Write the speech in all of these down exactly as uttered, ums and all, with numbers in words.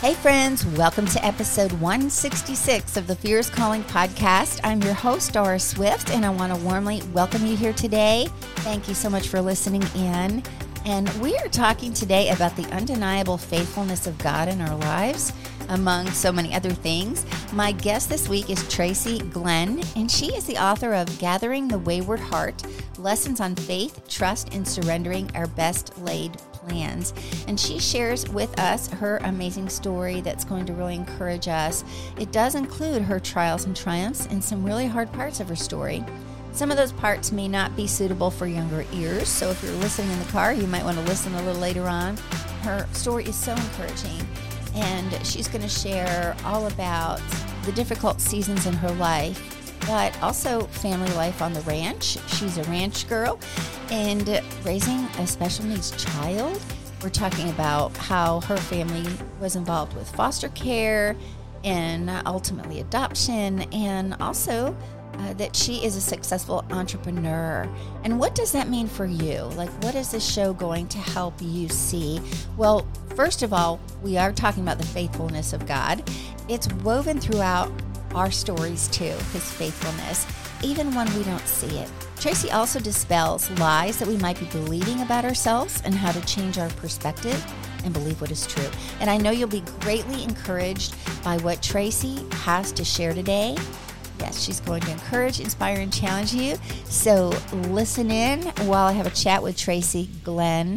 Hey friends, welcome to episode one sixty-six of the Fears Calling podcast. I'm your host, Doris Swift, and I want to warmly welcome you here today. Thank you so much for listening in. And we are talking today about the undeniable faithfulness of God in our lives, among so many other things. My guest this week is Tracy Glenn, and she is the author of Gathering the Wayward Heart, Lessons on Faith, Trust, and Surrendering Our Best Laid Plans. And she shares with us her amazing story that's going to really encourage us. It does include her trials and triumphs and some really hard parts of her story. Some of those parts may not be suitable for younger ears, so if you're listening in the car, you might want to listen a little later on. Her story is so encouraging, and she's going to share all about the difficult seasons in her life, but also family life on the ranch. She's a ranch girl, and raising a special needs child. We're talking about how her family was involved with foster care and ultimately adoption, and also Uh, that she is a successful entrepreneur. And what does that mean for you? Like, what is this show going to help you see? Well, first of all, we are talking about the faithfulness of God. It's woven throughout our stories too, his faithfulness, even when we don't see it. Tracy also dispels lies that we might be believing about ourselves and how to change our perspective and believe what is true. And I know you'll be greatly encouraged by what Tracy has to share today. Yes, she's going to encourage, inspire, and challenge you. So listen in while I have a chat with Tracy Glenn.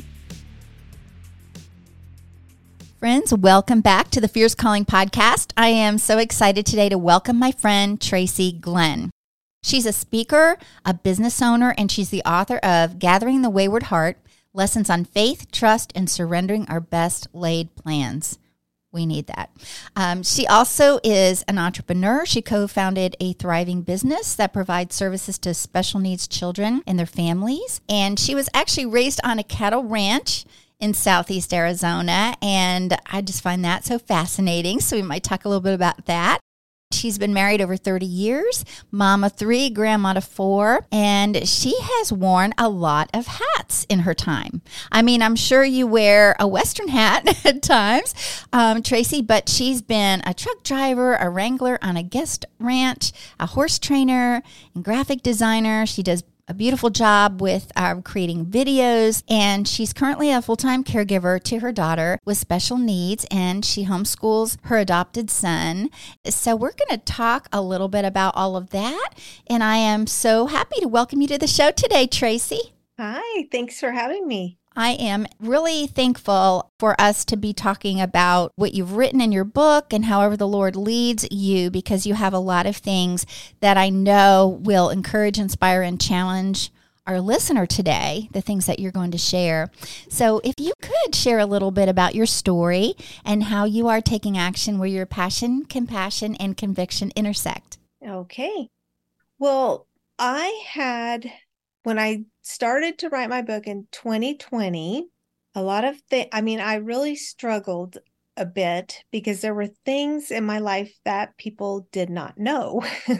Friends, welcome back to the Fears Calling podcast. I am so excited today to welcome my friend Tracy Glenn. She's a speaker, a business owner, and she's the author of Gathering the Wayward Heart, Lessons on Faith, Trust, and Surrendering Our Best Laid Plans. We need that. Um, she also is an entrepreneur. She co-founded a thriving business that provides services to special needs children and their families. And she was actually raised on a cattle ranch in Southeast Arizona. And I just find that so fascinating. So we might talk a little bit about that. She's been married over thirty years, mom of three, grandma of four, and she has worn a lot of hats in her time. I mean, I'm sure you wear a Western hat at times, um, Tracy, but she's been a truck driver, a wrangler on a guest ranch, a horse trainer, and graphic designer. She does a beautiful job with uh, creating videos, and she's currently a full-time caregiver to her daughter with special needs, and she homeschools her adopted son. So we're going to talk a little bit about all of that, and I am so happy to welcome you to the show today, Tracy. Hi, thanks for having me. I am really thankful for us to be talking about what you've written in your book and however the Lord leads you, because you have a lot of things that I know will encourage, inspire, and challenge our listener today, the things that you're going to share. So if you could share a little bit about your story and how you are taking action where your passion, compassion, and conviction intersect. Okay. Well, I had, when I started to write my book in twenty twenty, a lot of things, I mean, I really struggled a bit because there were things in my life that people did not know. Mm.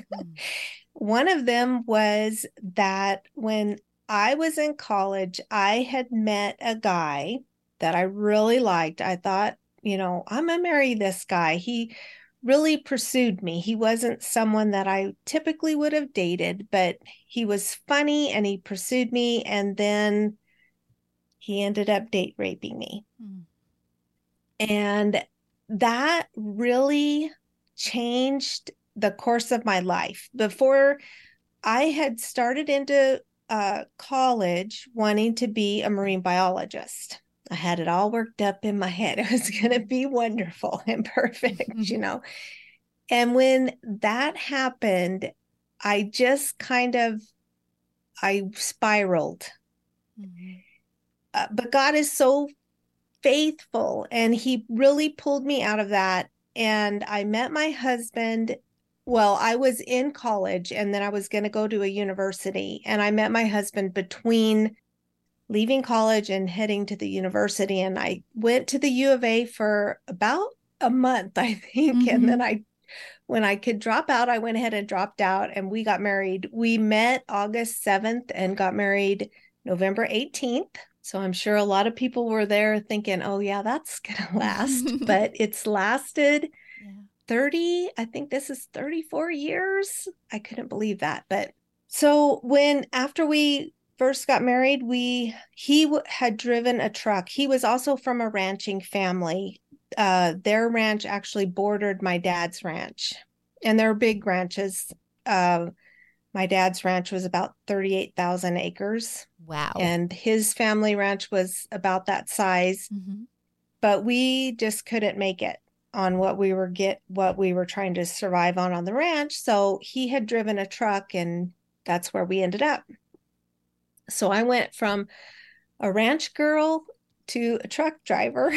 One of them was that when I was in college, I had met a guy that I really liked. I thought, you know, I'm going to marry this guy. He really pursued me. He wasn't someone that I typically would have dated, but he was funny and he pursued me. And then he ended up date raping me. Mm. And that really changed the course of my life. Before I had started into uh, college wanting to be a marine biologist. I had it all worked up in my head. It was going to be wonderful and perfect, you know. And when that happened, I just kind of, I spiraled. Mm-hmm. Uh, but God is so faithful, and he really pulled me out of that. And I met my husband. Well, I was in college, and then I was going to go to a university. And I met my husband between leaving college and heading to the university. And I went to the U of A for about a month, I think. Mm-hmm. And then I, when I could drop out, I went ahead and dropped out, and we got married. We met August seventh and got married November eighteenth. So I'm sure a lot of people were there thinking, oh, yeah, that's going to last. But it's lasted yeah. thirty, I think this is thirty-four years. I couldn't believe that. But so when, after we first got married, we, he w- had driven a truck. He was also from a ranching family. Uh, their ranch actually bordered my dad's ranch, and they're big ranches. Uh, my dad's ranch was about thirty-eight thousand acres. Wow. And his family ranch was about that size. Mm-hmm. But we just couldn't make it on what we were get what we were trying to survive on on the ranch. So he had driven a truck, and that's where we ended up. So I went from a ranch girl to a truck driver.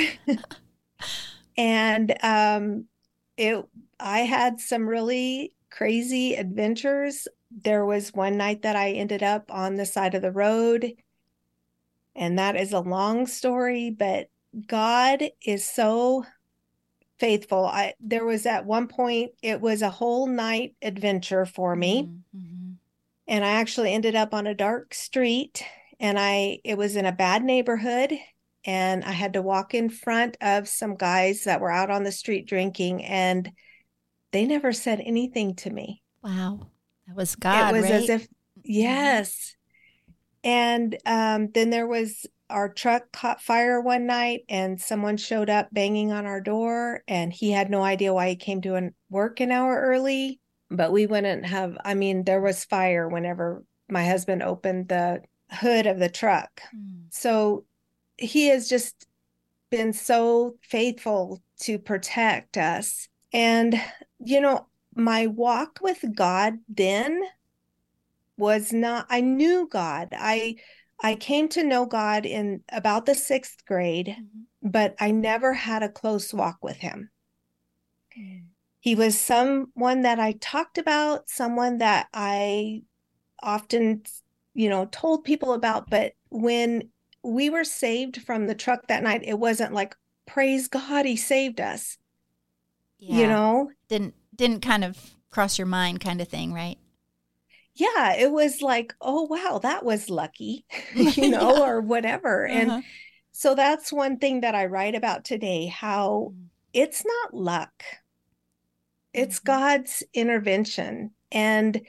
And um, it, I had some really crazy adventures. There was one night that I ended up on the side of the road, and that is a long story, but God is so faithful. I, there was at one point, it was a whole night adventure for me. Mm-hmm. And I actually ended up on a dark street, and I, it was in a bad neighborhood. And I had to walk in front of some guys that were out on the street drinking, and they never said anything to me. Wow. That was God, It was right? as if, yes. And um, then there was, our truck caught fire one night, and someone showed up banging on our door, and he had no idea why he came to an, work an hour early. But we wouldn't have, I mean, there was fire whenever my husband opened the hood of the truck. Mm. So he has just been so faithful to protect us. And, you know, my walk with God then was not, I knew God. I I came to know God in about the sixth grade, mm-hmm. but I never had a close walk with him. Mm. He was someone that I talked about, someone that I often, you know, told people about. But when we were saved from the truck that night, it wasn't like, praise God, he saved us. Yeah. You know? Didn't, didn't kind of cross your mind kind of thing, right? Yeah, it was like, oh, wow, that was lucky, you know, yeah. or whatever. Uh-huh. And so that's one thing that I write about today, how mm. it's not luck. It's mm-hmm. God's intervention. And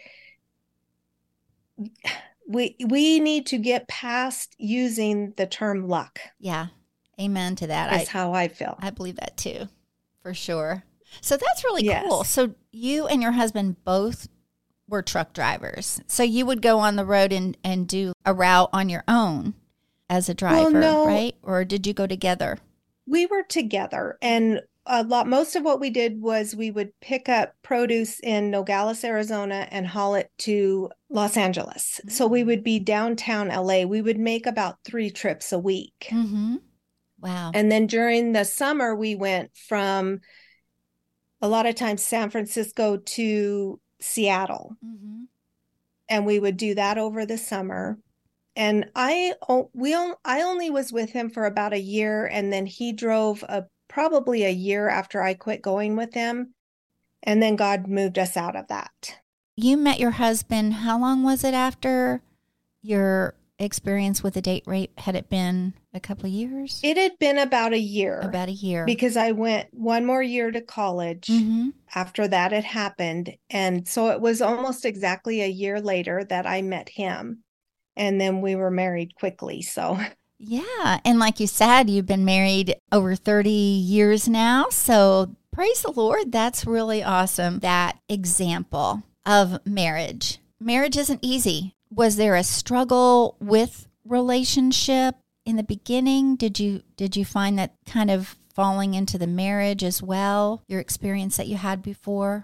we we need to get past using the term luck. Yeah. Amen to that. That's I, how I feel. I believe that too, for sure. So that's really yes. cool. So you and your husband both were truck drivers. So you would go on the road and, and do a route on your own as a driver, well, no, right? Or did you go together? We were together. And a lot, most of what we did was we would pick up produce in Nogales, Arizona, and haul it to Los Angeles. Mm-hmm. So we would be downtown L A. We would make about three trips a week. Mm-hmm. Wow. And then during the summer, we went from a lot of times San Francisco to Seattle. Mm-hmm. And we would do that over the summer. And I, we, I only was with him for about a year. And then he drove a probably a year after I quit going with him. And then God moved us out of that. You met your husband, how long was it after your experience with the date rape? Had it been a couple of years? It had been about a year. About a year. Because I went one more year to college mm-hmm. after that had happened. And so it was almost exactly a year later that I met him. And then we were married quickly. So yeah. And like you said, you've been married over thirty years now. So praise the Lord. That's really awesome. That example of marriage. Marriage isn't easy. Was there a struggle with relationship in the beginning? Did you did you find that kind of falling into the marriage as well? Your experience that you had before?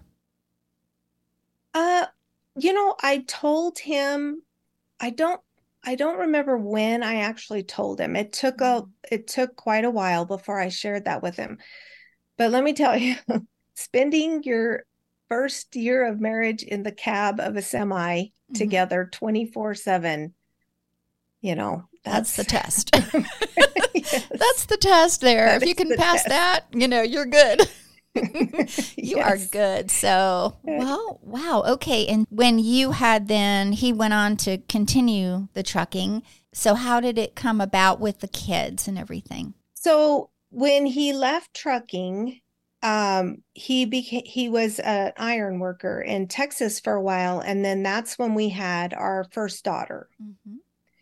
Uh, you know, I told him, I don't I don't remember when I actually told him. It took a it took quite a while before I shared that with him. But let me tell you, spending your first year of marriage in the cab of a semi mm-hmm. together twenty-four seven, you know, that's, that's the test. Yes. That's the test there. That if you can the pass test. that, you know, you're good. You are Yes. good. So, well, wow. Okay. And when you had then, he went on to continue the trucking. So, how did it come about with the kids and everything? So when he left trucking, um, he became he was an iron worker in Texas for a while, and then that's when we had our first daughter. Mm-hmm.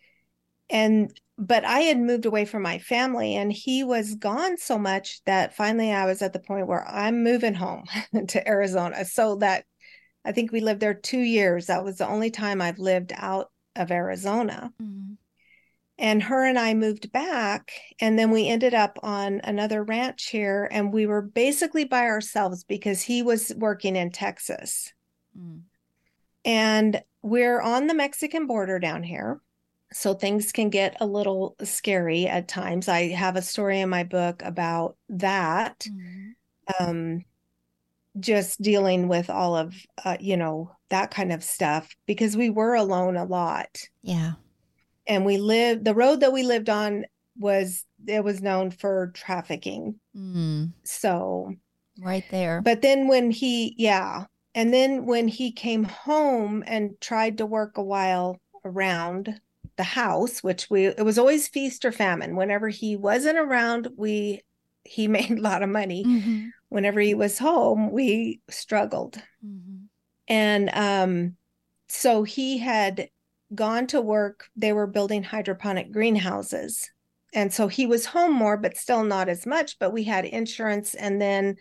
And but I had moved away from my family, and he was gone so much that finally I was at the point where I'm moving home to Arizona. So that I think we lived there two years. That was the only time I've lived out of Arizona. Mm-hmm. And her and I moved back, and then we ended up on another ranch here, and we were basically by ourselves because he was working in Texas. Mm. And we're on the Mexican border down here, so things can get a little scary at times. I have a story in my book about that, Mm-hmm. um, just dealing with all of, uh, you know, that kind of stuff, because we were alone a lot. Yeah. And we lived, the road that we lived on was, it was known for trafficking. Mm. So, Right there. but then when he, yeah. And then when he came home and tried to work a while around the house, which we, it was always feast or famine. Whenever he wasn't around, we, he made a lot of money. Mm-hmm. Whenever he was home, we struggled. Mm-hmm. And um, so he had gone to work. They were building hydroponic greenhouses. And so he was home more, but still not as much. But we had insurance. And then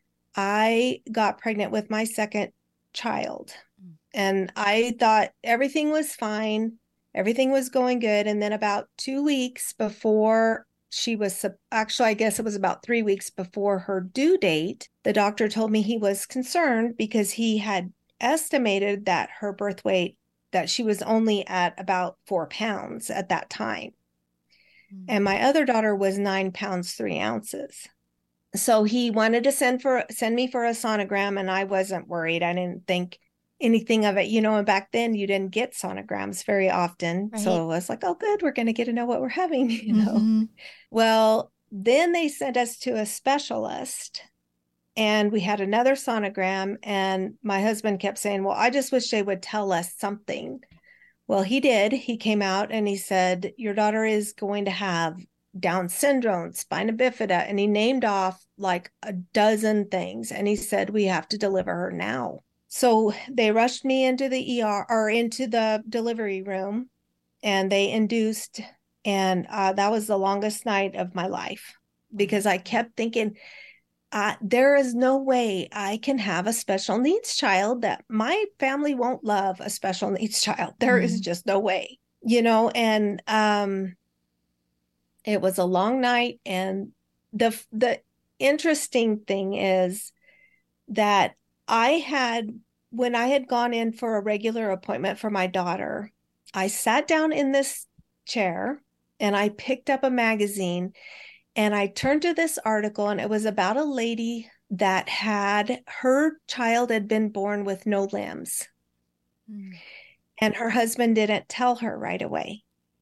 I got pregnant with my second child. And I thought everything was fine. Everything was going good. And then about two weeks before she was, actually, I guess it was about three weeks before her due date, the doctor told me he was concerned because he had estimated that her birth weight, that she was only at about four pounds at that time. Mm-hmm. And my other daughter was nine pounds, three ounces. So he wanted to send for send me for a sonogram, and I wasn't worried. I didn't think anything of it. You know, and back then you didn't get sonograms very often. Right. So I was like, oh, good, we're going to get to know what we're having, you know. Mm-hmm. Well, then they sent us to a specialist, and we had another sonogram, and my husband kept saying, well, I just wish they would tell us something. Well, he did. He came out and he said, your daughter is going to have Down syndrome, spina bifida, and he named off like a dozen things. And he said, we have to deliver her now. So they rushed me into the E R or into the delivery room, and they induced. And uh, that was the longest night of my life, because I kept thinking, uh, there is no way I can have a special needs child, that my family won't love a special needs child. There mm-hmm. is just no way, you know, and um, it was a long night. And the the interesting thing is that I had, when I had gone in for a regular appointment for my daughter, I sat down in this chair and I picked up a magazine, and I turned to this article, and it was about a lady that had, her child had been born with no limbs. Mm. And her husband didn't tell her right away.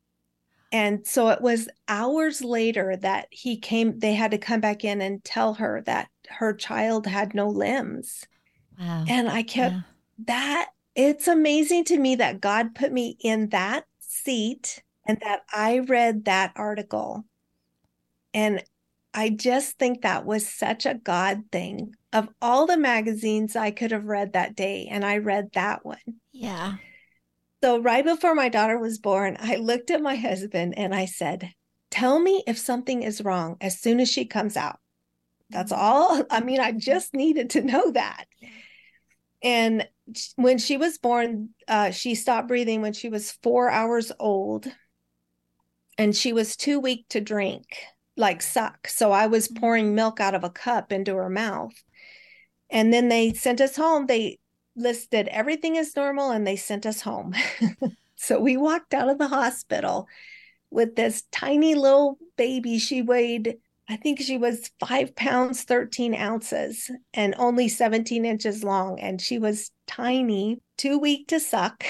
And so it was hours later that he came, they had to come back in and tell her that her child had no limbs. Wow. And I kept yeah. that, it's amazing to me that God put me in that seat and that I read that article. And I just think that was such a God thing. Of all the magazines I could have read that day, and I read that one. Yeah. So right before my daughter was born, I looked at my husband and I said, tell me if something is wrong as soon as she comes out. That's mm-hmm. all. I mean, I just needed to know that. Yeah. And when she was born, uh, she stopped breathing when she was four hours old, and she was too weak to drink, like suck. So I was pouring milk out of a cup into her mouth. And then they sent us home. They listed everything as normal, and they sent us home. So we walked out of the hospital with this tiny little baby. She weighed, I think she was five pounds, thirteen ounces, and only seventeen inches long. And she was tiny, too weak to suck.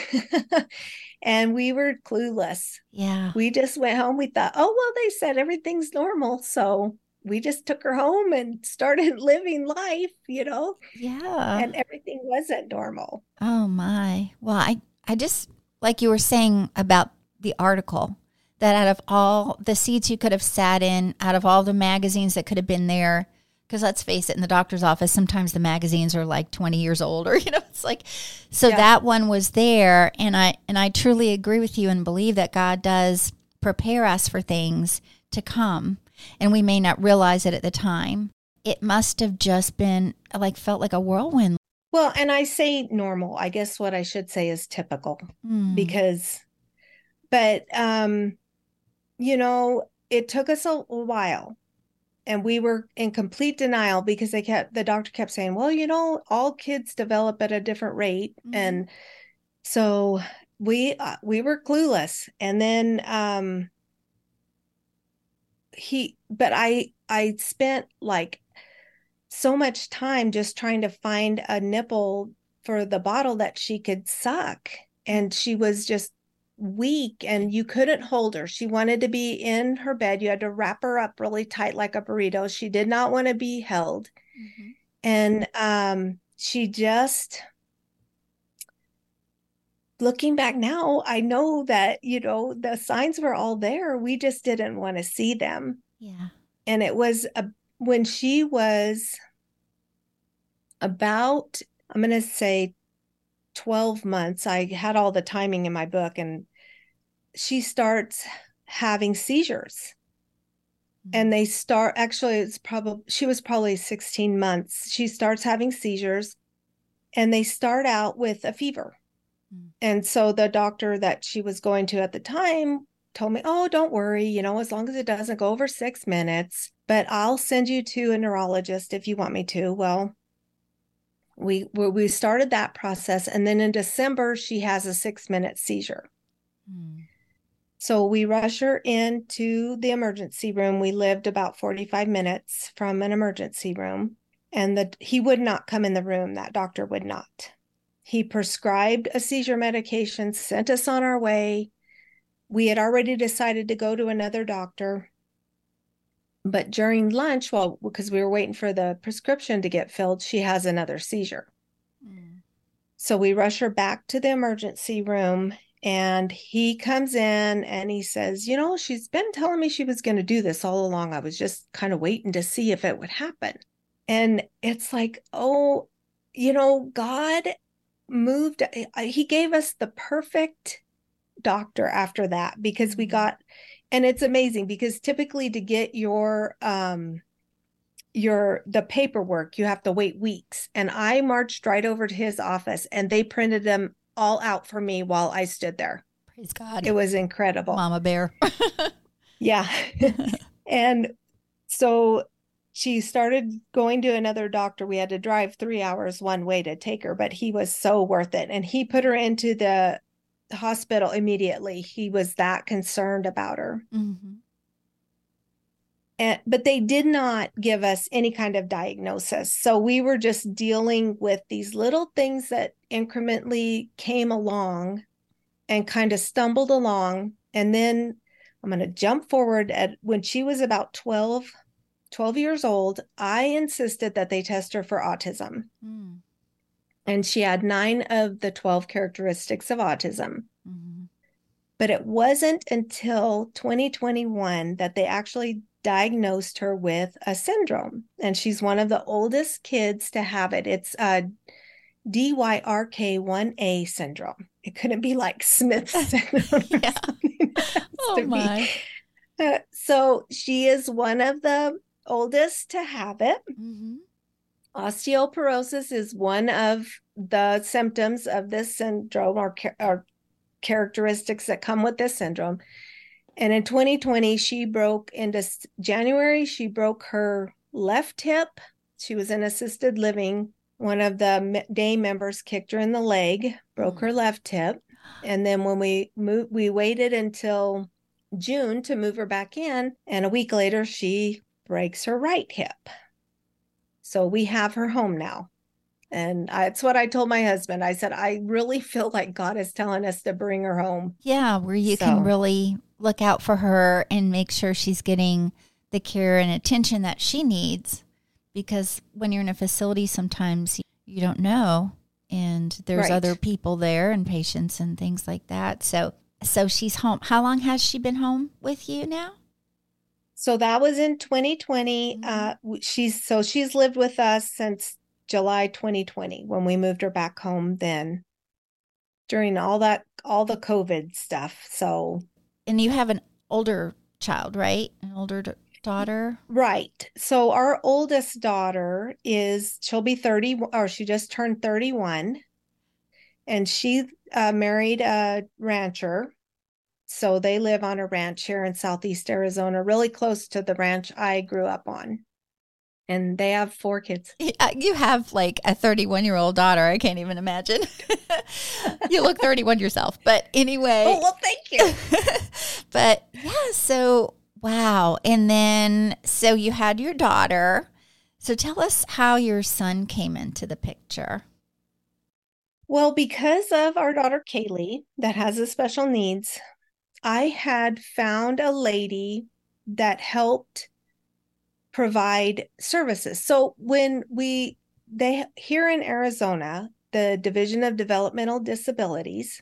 And we were clueless. Yeah. We just went home. We thought, oh, well, they said everything's normal, so we just took her home and started living life, you know, Yeah. and everything wasn't normal. Oh my. Well, I, I just, like you were saying about the article, that out of all the seats you could have sat in, out of all the magazines that could have been there, because let's face it, in the doctor's office, sometimes the magazines are like twenty years old, or, you know, it's like, so yeah. That one was there. And I, and I truly agree with you and believe that God does prepare us for things to come. And we may not realize it at the time. It must have just been like, felt like a whirlwind. Well, and I say normal, I guess what I should say is typical mm. because, but, um, you know, it took us a, a while. And we were in complete denial because they kept, the doctor kept saying, well, you know, all kids develop at a different rate. Mm-hmm. And so we, uh, we were clueless. And then, um, he, but I, I spent like so much time just trying to find a nipple for the bottle that she could suck. And she was just weak and you couldn't hold her. She wanted to be in her bed. You had to wrap her up really tight like a burrito. She did not want to be held. Mm-hmm. And um, she just, looking back now, I know that, you know, the signs were all there. We just didn't want to see them. Yeah. And it was a, when she was about, I'm going to say twelve months, I had all the timing in my book, and she starts having seizures. Mm-hmm. And they start, actually, it's probably, she was probably sixteen months. She starts having seizures, and they start out with a fever. Mm-hmm. And so the doctor that she was going to at the time told me, oh, don't worry, you know, as long as it doesn't go over six minutes, but I'll send you to a neurologist if you want me to. Well, we we started that process, and then in December she has a six minute seizure. Hmm. So we rush her into the emergency room. We lived about forty-five minutes from an emergency room, and the he would not come in the room. That doctor would not. He prescribed a seizure medication, sent us on our way. We had already decided to go to another doctor. But during lunch, well, because we were waiting for the prescription to get filled, she has another seizure. Mm. So we rush her back to the emergency room, and he comes in and he says, you know, she's been telling me she was going to do this all along. I was just kind of waiting to see if it would happen. And it's like, oh, you know, God moved. He gave us the perfect doctor after that, because we got, and it's amazing because typically to get your um your the paperwork you have to wait weeks, and I marched right over to his office and they printed them all out for me while I stood there. Praise God. It was incredible. Mama bear. Yeah. And so she started going to another doctor. We had to drive three hours one way to take her, but he was so worth it, and he put her into the hospital immediately. He was that concerned about her. Mm-hmm. And but they did not give us any kind of diagnosis, so we were just dealing with these little things that incrementally came along and kind of stumbled along. And then I'm going to jump forward at when she was about twelve, twelve years old. I insisted that they test her for autism. Mm. And she had nine of the twelve characteristics of autism. Mm-hmm. But it wasn't until twenty twenty-one that they actually diagnosed her with a syndrome. And she's one of the oldest kids to have it. It's a D Y R K one A syndrome. It couldn't be like Smith syndrome. Yeah. Oh my. Uh, so she is one of the oldest to have it. Mm-hmm. Osteoporosis is one of the symptoms of this syndrome, or, or characteristics that come with this syndrome. And in twenty twenty, she broke into January, she broke her left hip. She was in assisted living. One of the day members kicked her in the leg, broke her left hip. And then when we moved, we waited until June to move her back in. And a week later, she breaks her right hip. So we have her home now. And that's what I told my husband. I said, I really feel like God is telling us to bring her home. Yeah, where you so. can really look out for her and make sure she's getting the care and attention that she needs, because when you're in a facility, sometimes you don't know, and there's Right. other people there and patients and things like that. So, so she's home. How long has she been home with you now? So that was in twenty twenty. Mhm. Uh, w- she's so she's lived with us since July twenty twenty when we moved her back home then during all that all the COVID stuff. So And you have an older child, right? An older d- daughter. right. So our oldest daughter is she'll be thirty, or she just turned thirty-one, and she uh, married a rancher. So they live on a ranch here in Southeast Arizona, really close to the ranch I grew up on. And they have four kids. Uh, You have like a thirty-one-year-old daughter. I can't even imagine. You look thirty-one yourself. But anyway. Oh, well, thank you. But yeah, so wow. And then, so you had your daughter. So tell us how your son came into the picture. Well, because of our daughter Kaylee that has a special needs, I had found a lady that helped provide services. So when we they here in Arizona, the Division of Developmental Disabilities,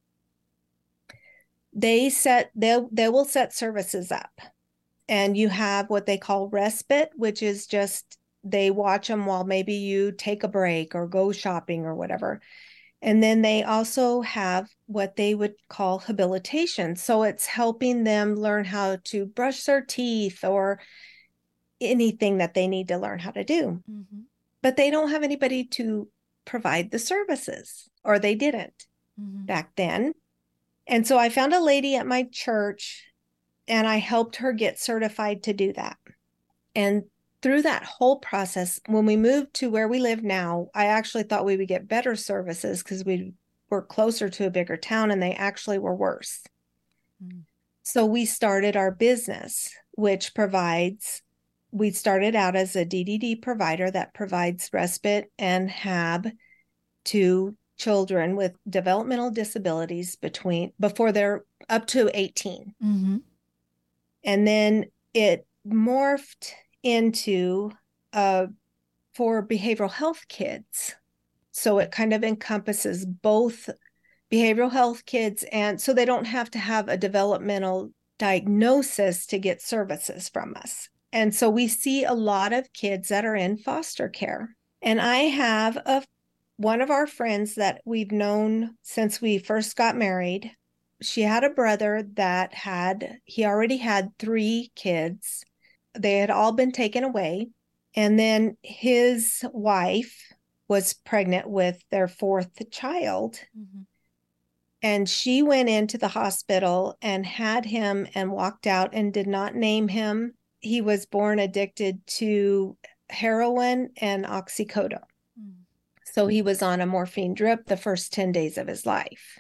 they set they they will set services up. And you have what they call respite, which is just they watch them while maybe you take a break or go shopping or whatever. And then they also have what they would call habilitation. So it's helping them learn how to brush their teeth or anything that they need to learn how to do. Mm-hmm. But they don't have anybody to provide the services, or they didn't Mm-hmm. back then. And so I found a lady at my church, and I helped her get certified to do that. And through that whole process, when we moved to where we live now, I actually thought we would get better services because we were closer to a bigger town, and they actually were worse. Mm. So we started our business, which provides, we started out as a D D D provider that provides respite and hab to children with developmental disabilities between before they're up to eighteen. Mm-hmm. And then it morphed into uh, for behavioral health kids. So it kind of encompasses both behavioral health kids, and so they don't have to have a developmental diagnosis to get services from us. And so we see a lot of kids that are in foster care. And I have a one of our friends that we've known since we first got married. She had a brother that had, he already had three kids. They had all been taken away. And then his wife was pregnant with their fourth child. Mm-hmm. And she went into the hospital and had him and walked out and did not name him. He was born addicted to heroin and oxycodone. Mm. So he was on a morphine drip the first ten days of his life.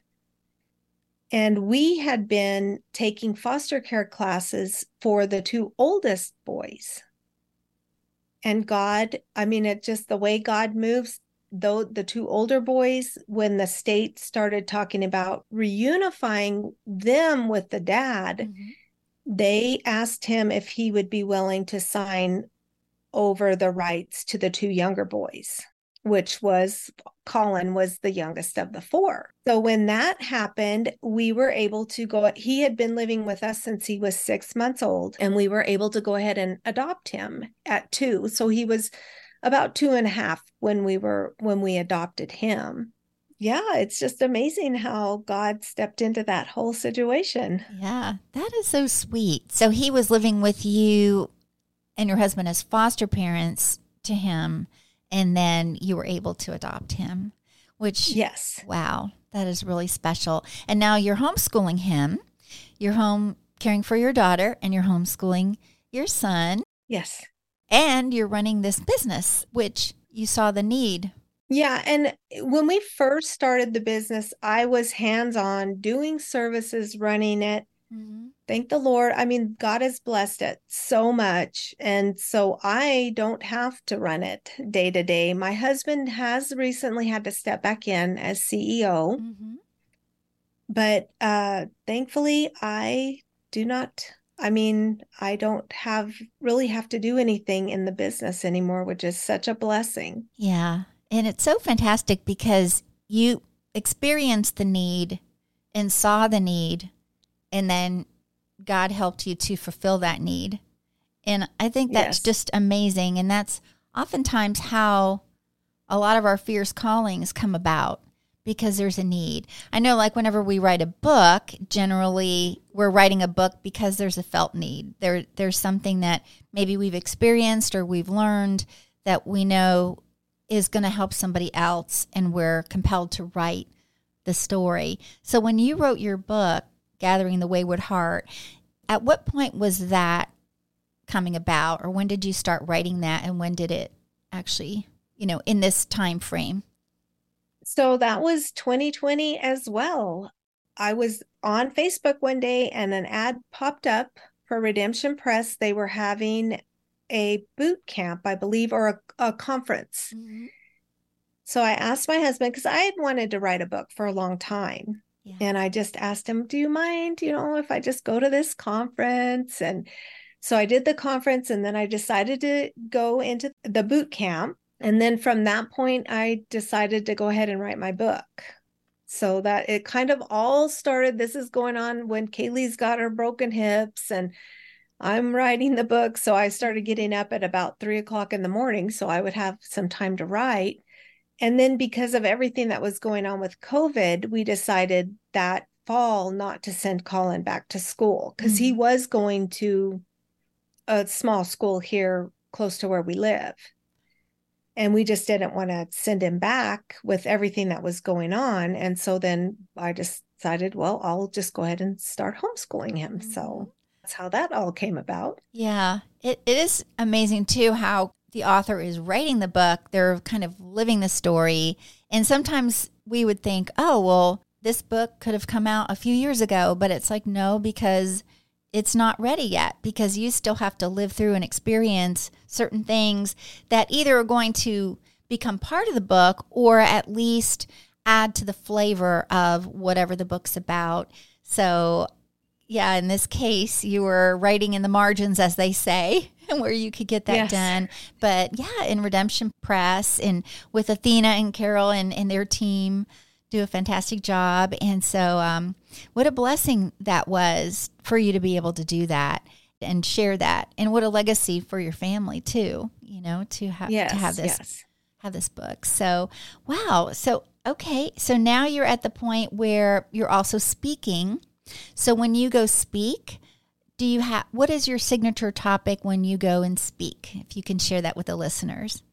And we had been taking foster care classes for the two oldest boys. And God, I mean, it just the way God moves, though the two older boys, when the state started talking about reunifying them with the dad, mm-hmm. they asked him if he would be willing to sign over the rights to the two younger boys, which was Colin was the youngest of the four. So when that happened, we were able to go, he had been living with us since he was six months old, and we were able to go ahead and adopt him at two. So he was about two and a half when we were, when we adopted him. Yeah, it's just amazing how God stepped into that whole situation. Yeah, that is so sweet. So he was living with you and your husband as foster parents to him, and then you were able to adopt him, which, yes. Wow, that is really special. And now you're homeschooling him. You're home caring for your daughter, and you're homeschooling your son. Yes. And you're running this business, which you saw the need. Yeah. And when we first started the business, I was hands-on doing services, running it. Mm-hmm. Thank the Lord. I mean, God has blessed it so much. And so I don't have to run it day to day. My husband has recently had to step back in as C E O. Mm-hmm. But uh, thankfully, I do not I mean, I don't have really have to do anything in the business anymore, which is such a blessing. Yeah. And it's so fantastic because you experienced the need and saw the need, and then God helped you to fulfill that need. And I think that's Yes. just amazing. And that's oftentimes how a lot of our fierce callings come about, because there's a need. I know, like, whenever we write a book, generally we're writing a book because there's a felt need. There, there's something that maybe we've experienced or we've learned that we know is going to help somebody else, and we're compelled to write the story. So when you wrote your book, Gathering the Wayward Heart, at what point was that coming about, or when did you start writing that, and when did it actually, you know, in this time frame? So that was twenty twenty as well. I was on Facebook one day and an ad popped up for Redemption Press. They were having a boot camp, I believe, or a, a conference. Mm-hmm. So I asked my husband, because I had wanted to write a book for a long time. Yeah. And I just asked him, do you mind, you know, if I just go to this conference? And so I did the conference, and then I decided to go into the boot camp. And then from that point, I decided to go ahead and write my book. So that it kind of all started. This is going on when Kaylee's got her broken hips, and I'm writing the book. So I started getting up at about three o'clock in the morning so I would have some time to write. And then because of everything that was going on with COVID, we decided that fall not to send Colin back to school, because mm-hmm. he was going to a small school here close to where we live. And we just didn't want to send him back with everything that was going on. And so then I just decided, well, I'll just go ahead and start homeschooling him. Mm-hmm. So that's how that all came about. Yeah, it, it is amazing, too, how the author is writing the book. They're kind of living the story. And sometimes we would think, oh, well, this book could have come out a few years ago. But it's like, no, because it's not ready yet, because you still have to live through and experience certain things that either are going to become part of the book or at least add to the flavor of whatever the book's about. So, yeah, in this case, you were writing in the margins, as they say, where you could get that yes. done. But yeah, in Redemption Press and with Athena and Carol and, and their team do a fantastic job. And so um, what a blessing that was for you to be able to do that and share that. And what a legacy for your family too, you know, to, ha- yes, to have this yes. have this book. So, wow. So, okay. So now you're at the point where you're also speaking. So when you go speak, do you have, what is your signature topic when you go and speak? If you can share that with the listeners.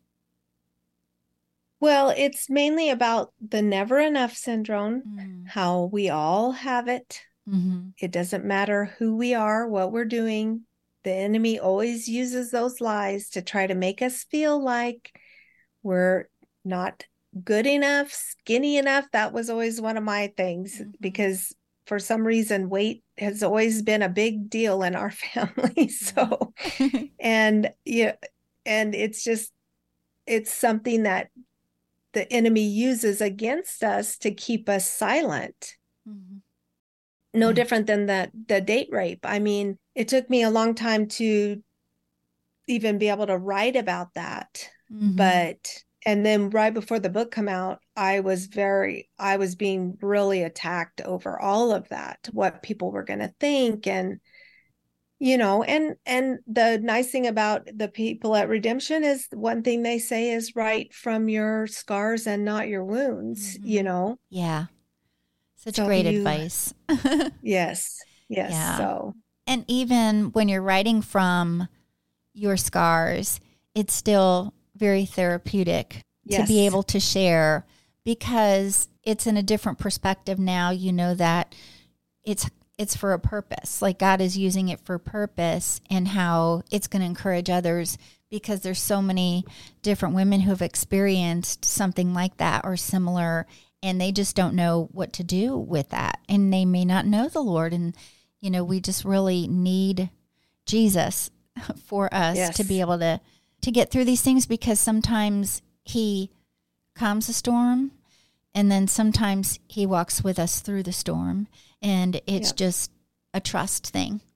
Well, it's mainly about the never enough syndrome, mm. how we all have it. Mm-hmm. It doesn't matter who we are, what we're doing. The enemy always uses those lies to try to make us feel like we're not good enough, skinny enough. That was always one of my things, mm-hmm. because for some reason, weight has always been a big deal in our family. So, yeah. and yeah, and it's just, it's something that the enemy uses against us to keep us silent. Mm-hmm. No yeah. different than the, the date rape. I mean, it took me a long time to even be able to write about that. Mm-hmm. But, and then right before the book came out, I was very, I was being really attacked over all of that, what people were going to think. And, you know, and, and the nice thing about the people at Redemption is one thing they say is write from your scars and not your wounds, mm-hmm. you know? Yeah. Such so great you, advice. yes. Yes. Yeah. So, and even when you're writing from your scars, it's still very therapeutic yes. to be able to share, because it's in a different perspective now. You know that it's it's for a purpose. Like God is using it for purpose, and how it's going to encourage others, because there's so many different women who have experienced something like that or similar, and they just don't know what to do with that, and they may not know the Lord. And you know, we just really need Jesus for us yes. to be able to to get through these things, because sometimes he calms the storm, and then sometimes he walks with us through the storm, and it's yep. just a trust thing.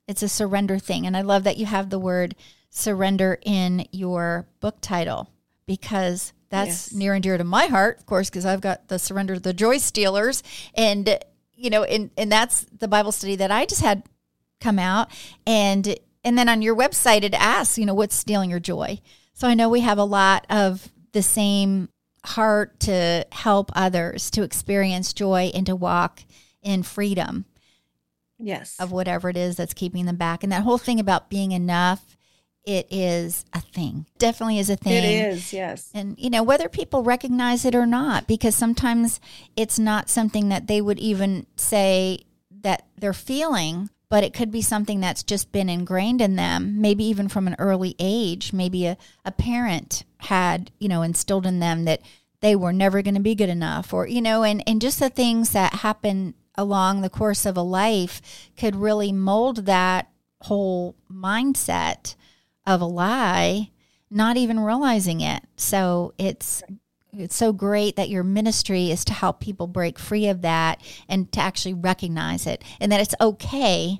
It's a surrender thing. And I love that you have the word surrender in your book title, because that's yes. near and dear to my heart, of course, because I've got the Surrender the Joy Stealers. And, you know, and, and that's the Bible study that I just had come out. And and then on your website, it asks, you know, what's stealing your joy? So I know we have a lot of the same heart to help others to experience joy and to walk in freedom. Yes. Of whatever it is that's keeping them back. And that whole thing about being enough, it is a thing. Definitely is a thing. It is, yes. And, you know, whether people recognize it or not, because sometimes it's not something that they would even say that they're feeling, but it could be something that's just been ingrained in them, maybe even from an early age. Maybe a, a parent had, you know, instilled in them that they were never going to be good enough, or, you know, and, and just the things that happen along the course of a life could really mold that whole mindset of a lie, not even realizing it. So it's it's so great that your ministry is to help people break free of that and to actually recognize it, and that it's okay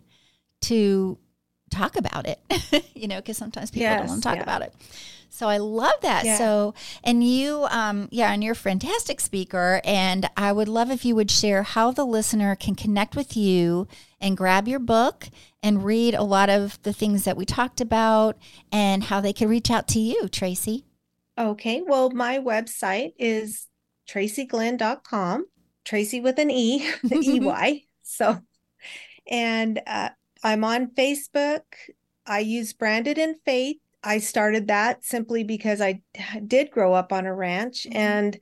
to talk about it, you know, because sometimes people yes, don't want to talk yeah. about it. So I love that. Yeah. So, and you, um, yeah, and you're a fantastic speaker, and I would love if you would share how the listener can connect with you and grab your book and read a lot of the things that we talked about, and how they can reach out to you, Tracy. Okay. Well, my website is tracy glenn dot com, Tracy with an E, the E Y. So, and uh, I'm on Facebook. I use Branded in Faith. I started that simply because I did grow up on a ranch, mm-hmm. and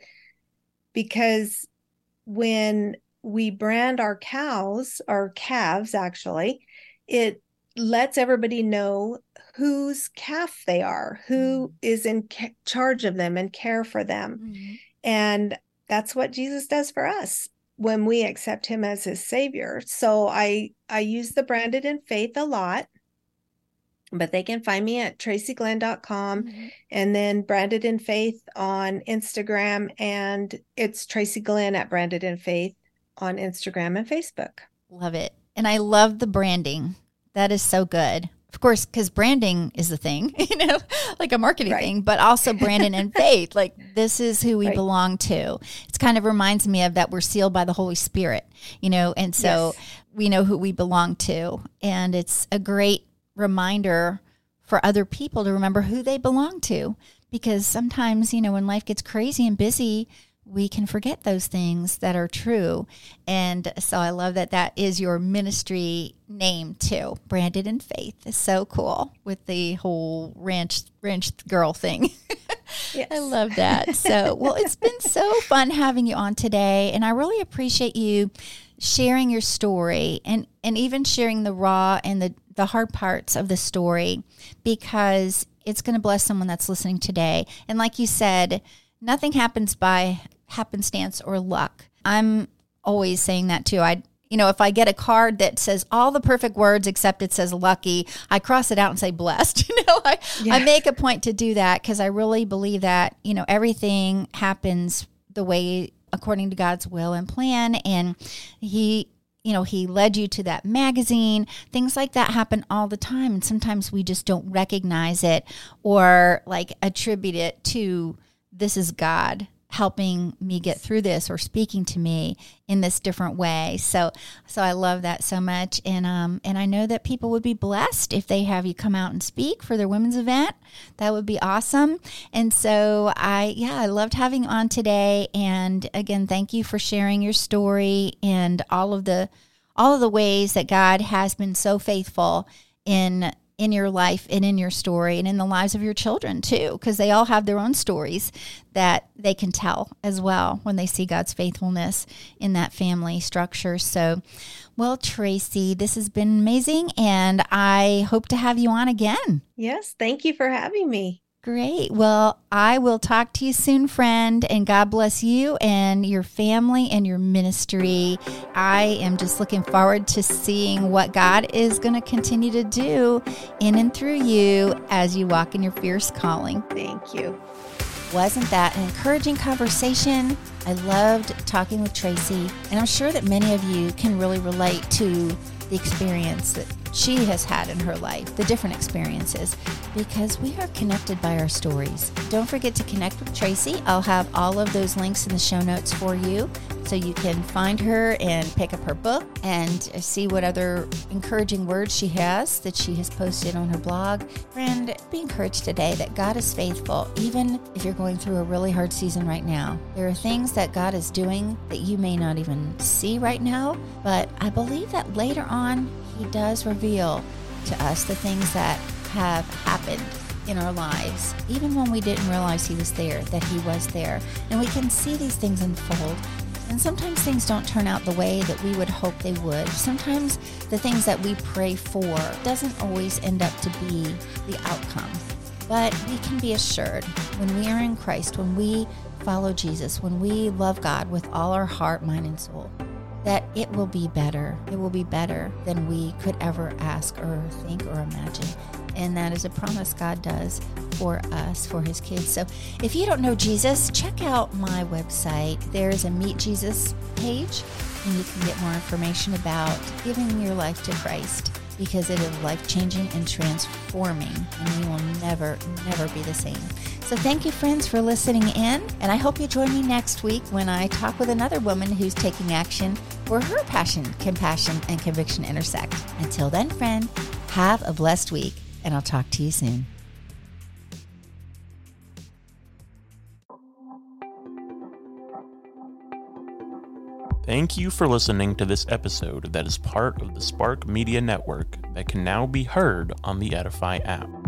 because when we brand our cows, our calves actually, it lets everybody know whose calf they are, who mm-hmm. is in ca- charge of them and care for them. Mm-hmm. And that's what Jesus does for us when we accept him as his savior. So I, I use the Branded in Faith a lot. But they can find me at tracy glenn dot com, mm-hmm. and then Branded in Faith on Instagram, and it's Tracy Glenn at Branded in Faith on Instagram and Facebook. Love it. And I love the branding. That is so good. Of course, because branding is the thing, you know, like a marketing right. thing, but also Branded in Faith. Like, this is who we right. belong to. It kind of reminds me of that we're sealed by the Holy Spirit, you know, and so yes. we know who we belong to. And it's a great reminder for other people to remember who they belong to, because sometimes, you know, when life gets crazy and busy, we can forget those things that are true. And so I love that that is your ministry name too, Branded in Faith. It's so cool with the whole ranch ranch girl thing. Yes. I love that. So, well, it's been so fun having you on today, and I really appreciate you sharing your story, and, and even sharing the raw and the, the hard parts of the story, because it's going to bless someone that's listening today. And like you said, nothing happens by happenstance or luck. I'm always saying that too. I, you know, if I get a card that says all the perfect words except it says lucky, I cross it out and say blessed. You know, I, yeah. I make a point to do that, because I really believe that, you know, everything happens the way according to God's will and plan. And he, you know, he led you to that magazine. Things like that happen all the time. And sometimes we just don't recognize it, or like attribute it to, this is God helping me get through this, or speaking to me in this different way. So, so I love that so much. And, um, and I know that people would be blessed if they have you come out and speak for their women's event. That would be awesome. And so I, yeah, I loved having you on today. And again, thank you for sharing your story and all of the, all of the ways that God has been so faithful in in your life and in your story and in the lives of your children too, because they all have their own stories that they can tell as well when they see God's faithfulness in that family structure. So, well, Tracy, this has been amazing, and I hope to have you on again. Yes, thank you for having me. Great. Well, I will talk to you soon, friend, and God bless you and your family and your ministry. I am just looking forward to seeing what God is going to continue to do in and through you as you walk in your fierce calling. Thank you. Wasn't that an encouraging conversation? I loved talking with Tracy, and I'm sure that many of you can really relate to the experience that she has had in her life, the different experiences, because we are connected by our stories. Don't forget to connect with Tracy. I'll have all of those links in the show notes for you, so you can find her and pick up her book and see what other encouraging words she has that she has posted on her blog. Friend, be encouraged today that God is faithful, even if you're going through a really hard season right now. There are things that God is doing that you may not even see right now, but I believe that later on, He does reveal to us the things that have happened in our lives, even when we didn't realize He was there, that He was there. And we can see these things unfold. And sometimes things don't turn out the way that we would hope they would. Sometimes the things that we pray for doesn't always end up to be the outcome. But we can be assured when we are in Christ, when we follow Jesus, when we love God with all our heart, mind, and soul, that it will be better. It will be better than we could ever ask or think or imagine. And that is a promise God does for us, for His kids. So if you don't know Jesus, check out my website. There's a Meet Jesus page, and you can get more information about giving your life to Christ, because it is life-changing and transforming, and you will never, never be the same. So thank you, friends, for listening in, and I hope you join me next week when I talk with another woman who's taking action where her passion, compassion, and conviction intersect. Until then, friend, have a blessed week, and I'll talk to you soon. Thank you for listening to this episode that is part of the Spark Media Network that can now be heard on the Edify app.